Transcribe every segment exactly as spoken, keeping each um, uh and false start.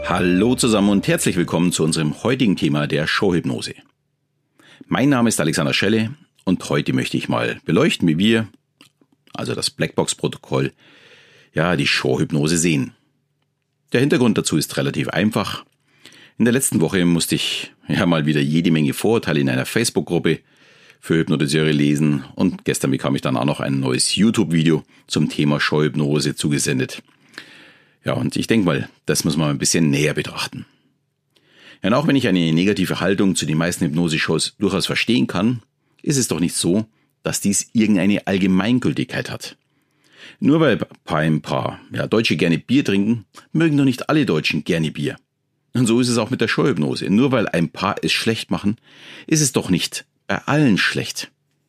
Hallo zusammen und herzlich willkommen zu unserem heutigen Thema der Showhypnose. Mein Name ist Alexander Schelle und heute möchte ich mal beleuchten, wie wir, also das Blackbox-Protokoll, ja, die Showhypnose sehen. Der Hintergrund dazu ist relativ einfach. In der letzten Woche musste ich ja mal wieder jede Menge Vorurteile in einer Facebook-Gruppe für Hypnotiseure lesen und gestern bekam ich dann auch noch ein neues YouTube-Video zum Thema Showhypnose zugesendet. Ja, und ich denke mal, das muss man ein bisschen näher betrachten. Ja, und auch wenn ich eine negative Haltung zu den meisten Hypnose-Shows durchaus verstehen kann, ist es doch nicht so, dass dies irgendeine Allgemeingültigkeit hat. Nur weil ein paar ja, Deutsche gerne Bier trinken, mögen doch nicht alle Deutschen gerne Bier. Und so ist es auch mit der Showhypnose. Nur weil ein paar es schlecht machen, ist es doch nicht bei allen schlecht.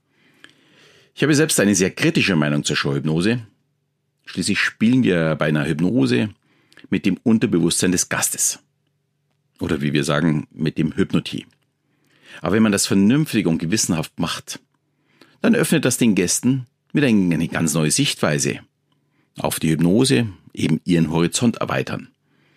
Ich habe selbst eine sehr kritische Meinung zur Showhypnose. Schließlich spielen wir bei einer Hypnose mit dem Unterbewusstsein des Gastes. Oder wie wir sagen, mit dem Hypnotie. Aber wenn man das vernünftig und gewissenhaft macht, dann öffnet das den Gästen wieder eine ganz neue Sichtweise auf die Hypnose, eben ihren Horizont erweitern.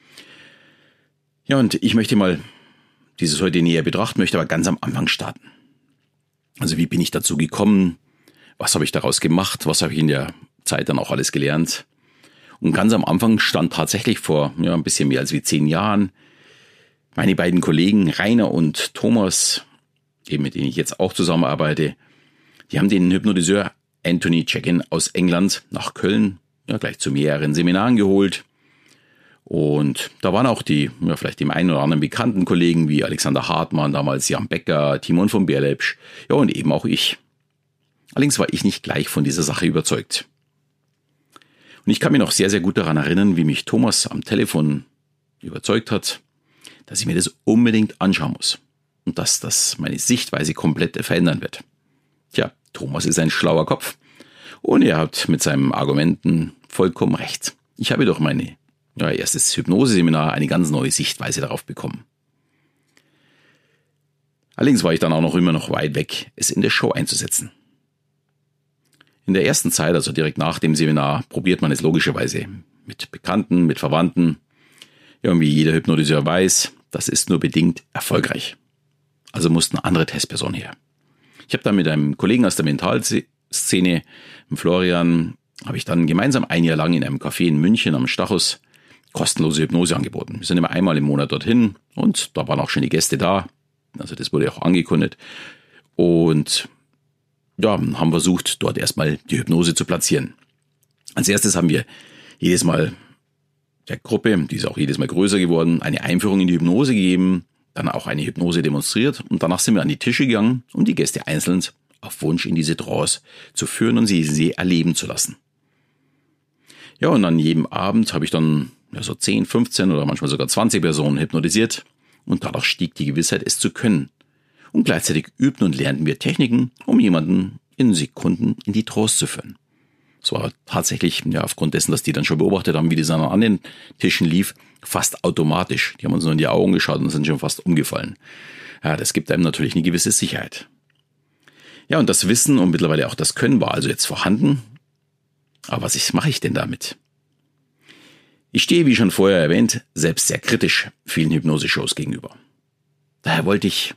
Ja, und ich möchte mal dieses heute näher betrachten, möchte aber ganz am Anfang starten. Also wie bin ich dazu gekommen? Was habe ich daraus gemacht? Was habe ich in der Zeit dann auch alles gelernt? Und ganz am Anfang stand tatsächlich vor ja, ein bisschen mehr als wie zehn Jahren meine beiden Kollegen Rainer und Thomas, eben mit denen ich jetzt auch zusammenarbeite, die haben den Hypnotiseur Anthony Checkin aus England nach Köln ja, gleich zu mehreren Seminaren geholt. Und da waren auch die, ja, vielleicht dem einen oder anderen bekannten Kollegen wie Alexander Hartmann, damals Jan Becker, Timon von Berlepsch, ja und eben auch ich. Allerdings war ich nicht gleich von dieser Sache überzeugt. Und ich kann mich noch sehr, sehr gut daran erinnern, wie mich Thomas am Telefon überzeugt hat, dass ich mir das unbedingt anschauen muss und dass das meine Sichtweise komplett verändern wird. Tja, Thomas ist ein schlauer Kopf und er hat mit seinen Argumenten vollkommen recht. Ich habe durch meine ja, erstes Hypnoseseminar eine ganz neue Sichtweise darauf bekommen. Allerdings war ich dann auch noch immer noch weit weg, es in der Show einzusetzen. In der ersten Zeit, also direkt nach dem Seminar, probiert man es logischerweise mit Bekannten, mit Verwandten. Ja, und wie jeder Hypnotiseur weiß, das ist nur bedingt erfolgreich. Also mussten andere Testpersonen her. Ich habe dann mit einem Kollegen aus der Mentalszene, Florian, habe ich dann gemeinsam ein Jahr lang in einem Café in München am Stachus kostenlose Hypnose angeboten. Wir sind immer einmal im Monat dorthin und da waren auch schon die Gäste da. Also das wurde auch angekündigt. Und ja, haben versucht, dort erstmal die Hypnose zu platzieren. Als erstes haben wir jedes Mal der Gruppe, die ist auch jedes Mal größer geworden, eine Einführung in die Hypnose gegeben, dann auch eine Hypnose demonstriert und danach sind wir an die Tische gegangen, um die Gäste einzeln auf Wunsch in diese Trance zu führen und sie, sie erleben zu lassen. Ja, und an jedem Abend habe ich dann ja, so zehn, fünfzehn oder manchmal sogar zwanzig Personen hypnotisiert und dadurch stieg die Gewissheit, es zu können. Und gleichzeitig übten und lernten wir Techniken, um jemanden in Sekunden in die Trance zu führen. Es war tatsächlich, ja, aufgrund dessen, dass die dann schon beobachtet haben, wie das an den Tischen lief, fast automatisch. Die haben uns nur in die Augen geschaut und sind schon fast umgefallen. Ja, das gibt einem natürlich eine gewisse Sicherheit. Ja, und das Wissen und mittlerweile auch das Können war also jetzt vorhanden. Aber was ich, mache ich denn damit? Ich stehe, wie schon vorher erwähnt, selbst sehr kritisch vielen Hypnose-Shows gegenüber. Daher wollte ich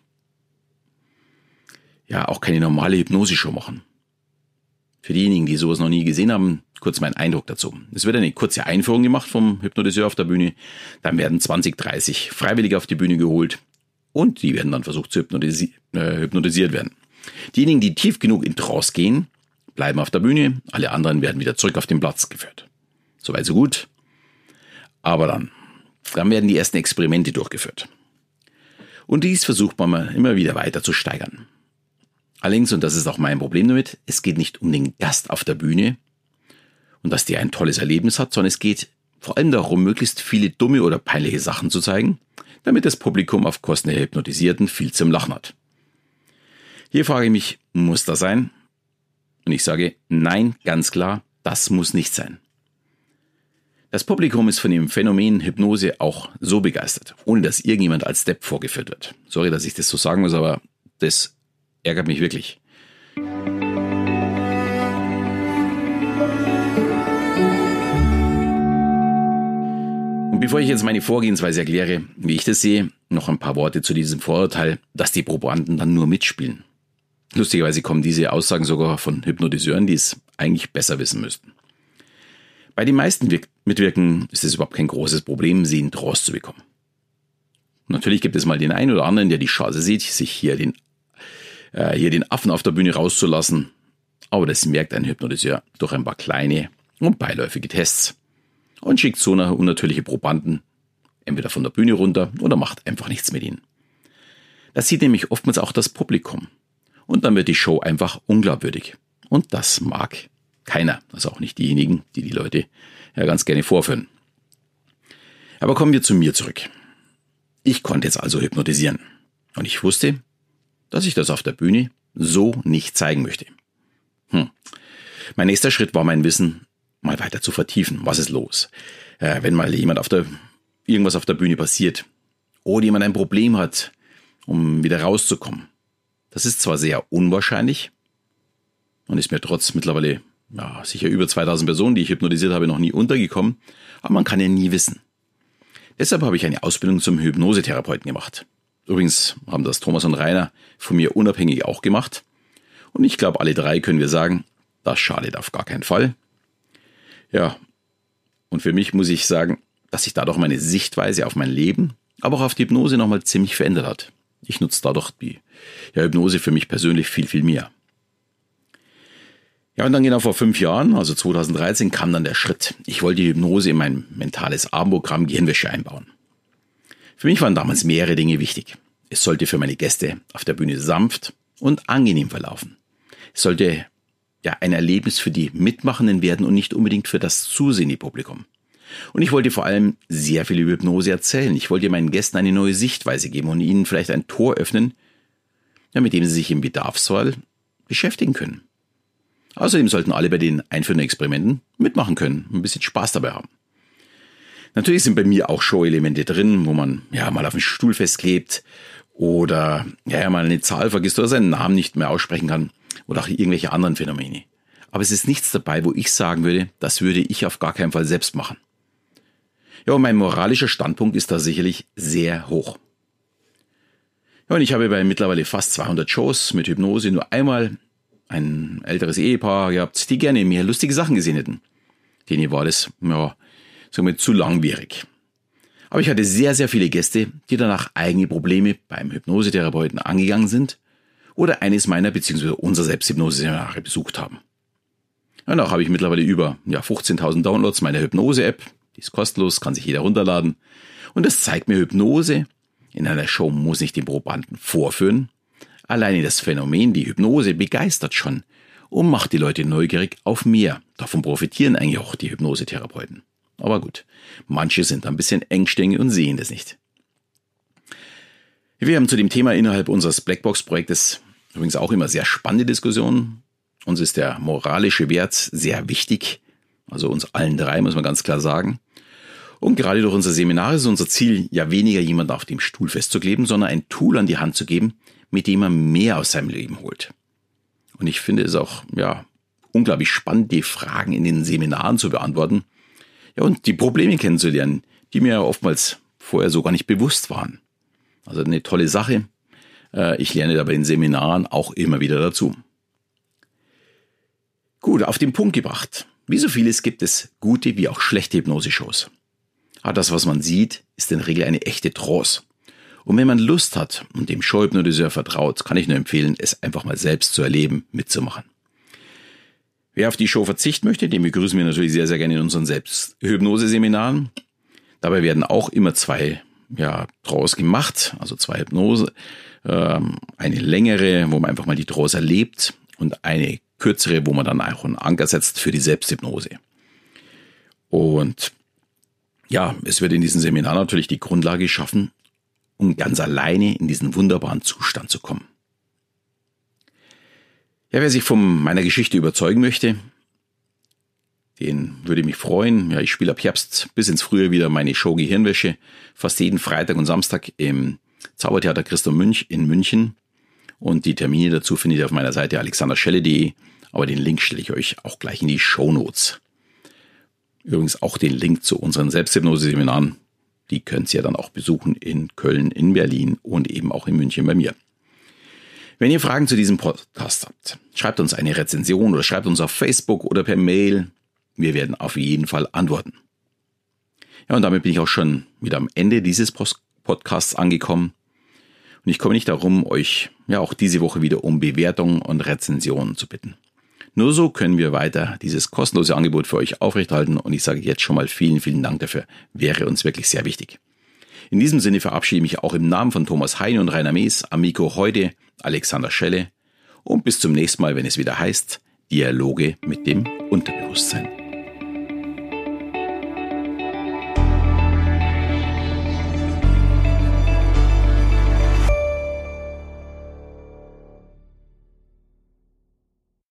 ja auch keine normale Hypnose-Show machen. Für diejenigen, die sowas noch nie gesehen haben, kurz mein Eindruck dazu. Es wird eine kurze Einführung gemacht vom Hypnotiseur auf der Bühne. Dann werden zwanzig, dreißig Freiwillige auf die Bühne geholt und die werden dann versucht zu hypnotisi- äh, hypnotisiert werden. Diejenigen, die tief genug in Trance gehen, bleiben auf der Bühne. Alle anderen werden wieder zurück auf den Platz geführt. Soweit so gut. Aber dann, dann werden die ersten Experimente durchgeführt. Und dies versucht man mal immer wieder weiter zu steigern. Allerdings, und das ist auch mein Problem damit, es geht nicht um den Gast auf der Bühne und dass der ein tolles Erlebnis hat, sondern es geht vor allem darum, möglichst viele dumme oder peinliche Sachen zu zeigen, damit das Publikum auf Kosten der Hypnotisierten viel zum Lachen hat. Hier frage ich mich, muss das sein? Und ich sage, nein, ganz klar, das muss nicht sein. Das Publikum ist von dem Phänomen Hypnose auch so begeistert, ohne dass irgendjemand als Depp vorgeführt wird. Sorry, dass ich das so sagen muss, aber das ärgert mich wirklich. Und Bevor ich jetzt meine Vorgehensweise erkläre, wie ich das sehe, noch ein paar Worte zu diesem Vorurteil, dass die Probanden dann nur mitspielen. Lustigerweise kommen diese Aussagen sogar von Hypnotiseuren, die es eigentlich besser wissen müssten. Bei den meisten Mitwirkenden ist es überhaupt kein großes Problem, sie in Trance zu bekommen. Natürlich gibt es mal den einen oder anderen, der die Chance sieht, sich hier den, äh, hier den Affen auf der Bühne rauszulassen. Aber das merkt ein Hypnotiseur durch ein paar kleine und beiläufige Tests und schickt so nach unnatürliche Probanden entweder von der Bühne runter oder macht einfach nichts mit ihnen. Das sieht nämlich oftmals auch das Publikum. Und dann wird die Show einfach unglaubwürdig. Und das mag keiner, also auch nicht diejenigen, die die Leute ja ganz gerne vorführen. Aber kommen wir zu mir zurück. Ich konnte jetzt also hypnotisieren. Und ich wusste, dass ich das auf der Bühne so nicht zeigen möchte. Hm. Mein nächster Schritt war, mein Wissen mal weiter zu vertiefen. Was ist los? Äh, wenn mal jemand auf der, irgendwas auf der Bühne passiert oder jemand ein Problem hat, um wieder rauszukommen. Das ist zwar sehr unwahrscheinlich und ist mir trotz mittlerweile ja, sicher über zweitausend Personen, die ich hypnotisiert habe, noch nie untergekommen, aber man kann ja nie wissen. Deshalb habe ich eine Ausbildung zum Hypnosetherapeuten gemacht. Übrigens haben das Thomas und Rainer von mir unabhängig auch gemacht. Und ich glaube, alle drei können wir sagen, das schadet auf gar keinen Fall. Ja, und für mich muss ich sagen, dass sich dadurch meine Sichtweise auf mein Leben, aber auch auf die Hypnose nochmal ziemlich verändert hat. Ich nutze dadurch die ja, Hypnose für mich persönlich viel, viel mehr. Ja, und dann genau vor fünf Jahren, also zweitausenddreizehn, kam dann der Schritt. Ich wollte die Hypnose in mein mentales Abendprogramm Gehirnwäsche einbauen. Für mich waren damals mehrere Dinge wichtig. Es sollte für meine Gäste auf der Bühne sanft und angenehm verlaufen. Es sollte ja ein Erlebnis für die Mitmachenden werden und nicht unbedingt für das zusehende Publikum. Und ich wollte vor allem sehr viel über Hypnose erzählen. Ich wollte meinen Gästen eine neue Sichtweise geben und ihnen vielleicht ein Tor öffnen, ja, mit dem sie sich im Bedarfsfall beschäftigen können. Außerdem sollten alle bei den einführenden Experimenten mitmachen können und ein bisschen Spaß dabei haben. Natürlich sind bei mir auch Show-Elemente drin, wo man ja mal auf den Stuhl festklebt oder ja mal eine Zahl vergisst oder seinen Namen nicht mehr aussprechen kann oder auch irgendwelche anderen Phänomene. Aber es ist nichts dabei, wo ich sagen würde, das würde ich auf gar keinen Fall selbst machen. Ja, und mein moralischer Standpunkt ist da sicherlich sehr hoch. Ja, und ich habe bei mittlerweile fast zweihundert Shows mit Hypnose nur einmal ein älteres Ehepaar gehabt, die gerne mehr lustige Sachen gesehen hätten. Denen war das, ja, sagen wir, zu langwierig. Aber ich hatte sehr, sehr viele Gäste, die danach eigene Probleme beim Hypnosetherapeuten angegangen sind oder eines meiner bzw. unserer Selbsthypnose-Seminare besucht haben. Danach habe ich mittlerweile über ja, fünfzehntausend Downloads meiner Hypnose-App. Die ist kostenlos, kann sich jeder runterladen. Und das zeigt mir, Hypnose in einer Show muss nicht den Probanden vorführen. Alleine das Phänomen, die Hypnose, begeistert schon und macht die Leute neugierig auf mehr. Davon profitieren eigentlich auch die Hypnosetherapeuten. Aber gut, manche sind ein bisschen engständig und sehen das nicht. Wir haben zu dem Thema innerhalb unseres Blackbox-Projektes übrigens auch immer sehr spannende Diskussionen. Uns ist der moralische Wert sehr wichtig, also uns allen drei, muss man ganz klar sagen. Und gerade durch unser Seminar ist unser Ziel, ja weniger jemanden auf dem Stuhl festzukleben, sondern ein Tool an die Hand zu geben, mit dem man mehr aus seinem Leben holt. Und ich finde es auch ja unglaublich spannend, die Fragen in den Seminaren zu beantworten, ja und die Probleme kennenzulernen, die mir oftmals vorher so gar nicht bewusst waren. Also eine tolle Sache. Ich lerne da bei den Seminaren auch immer wieder dazu. Gut, auf den Punkt gebracht. Wie so vieles gibt es gute wie auch schlechte Hypnose-Shows. Aber das, was man sieht, ist in der Regel eine echte Trance. Und wenn man Lust hat und dem Show-Hypnotiseur vertraut, kann ich nur empfehlen, es einfach mal selbst zu erleben, mitzumachen. Wer auf die Show verzichten möchte, den begrüßen wir natürlich sehr, sehr gerne in unseren Selbsthypnose-Seminaren. Dabei werden auch immer zwei ja, Trance gemacht, also zwei Hypnose. Ähm, eine längere, wo man einfach mal die Trance erlebt und eine kürzere, wo man dann auch einen Anker setzt für die Selbsthypnose. Und ja, es wird in diesem Seminar natürlich die Grundlage geschaffen, um ganz alleine in diesen wunderbaren Zustand zu kommen. Ja, wer sich von meiner Geschichte überzeugen möchte, den würde mich freuen. Ja, ich spiele ab Herbst bis ins Frühjahr wieder meine Show Gehirnwäsche, fast jeden Freitag und Samstag im Zaubertheater Christo Münch in München. Und die Termine dazu findet ihr auf meiner Seite alexander schelle punkt de, aber den Link stelle ich euch auch gleich in die Shownotes. Übrigens auch den Link zu unseren Selbsthypnose-Seminaren Die könnt ihr dann auch besuchen in Köln, in Berlin und eben auch in München bei mir. Wenn ihr Fragen zu diesem Podcast habt, schreibt uns eine Rezension oder schreibt uns auf Facebook oder per Mail. Wir werden auf jeden Fall antworten. Ja, und damit bin ich auch schon wieder am Ende dieses Podcasts angekommen. Und ich komme nicht darum, euch ja auch diese Woche wieder um Bewertungen und Rezensionen zu bitten. Nur so können wir weiter dieses kostenlose Angebot für euch aufrechterhalten und ich sage jetzt schon mal vielen, vielen Dank dafür. Wäre uns wirklich sehr wichtig. In diesem Sinne verabschiede ich mich auch im Namen von Thomas Heine und Rainer Mees, am Mikro heute Alexander Schelle und bis zum nächsten Mal, wenn es wieder heißt Dialoge mit dem Unterbewusstsein.